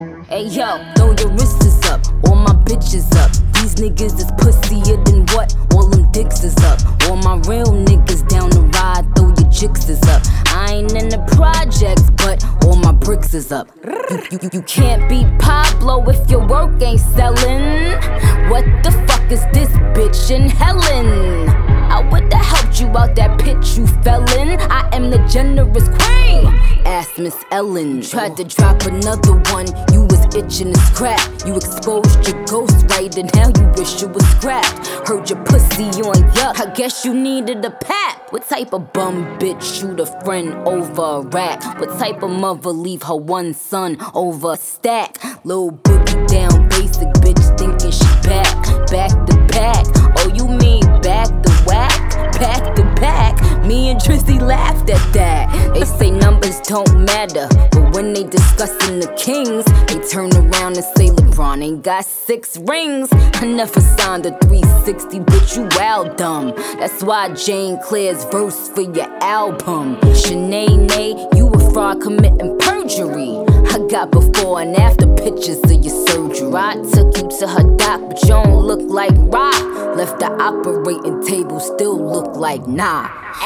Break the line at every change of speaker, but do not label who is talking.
Hey yo, throw your wrists up, all my bitches up. These niggas is pussier than what? All them dicks is up. All my real niggas down the ride, throw your chicks is up. I ain't in the projects, but all my bricks is up. You can't beat Pablo if your work ain't selling. What the fuck is this bitch in Helen? I would've helped you out that pit, you fell in. I am the generous queen. Ask Miss Ellen. Tried to drop another one, you was itching to scrap. You exposed your ghost right, and now you wish you was scrapped. Heard your pussy on yuck, I guess you needed a pap. What type of bum bitch shoot a friend over a rack? What type of mother leave her one son over a stack? Lil' boogie down basic bitch thinking she back to back. Oh, you mean back to whack? Back to back. Me and Trizzy laughed at that. They say numbers don't matter, but when they discussing the Kings, they turn around and say LeBron ain't got 6 rings. I never signed a 360, but you wild dumb. That's why Jane Claire's verse for your album. Shanae, you a fraud committing perjury. I got before and after pictures of your surgery. I took you to her doc, but you don't look like rock. Left the operating table, still look like nah.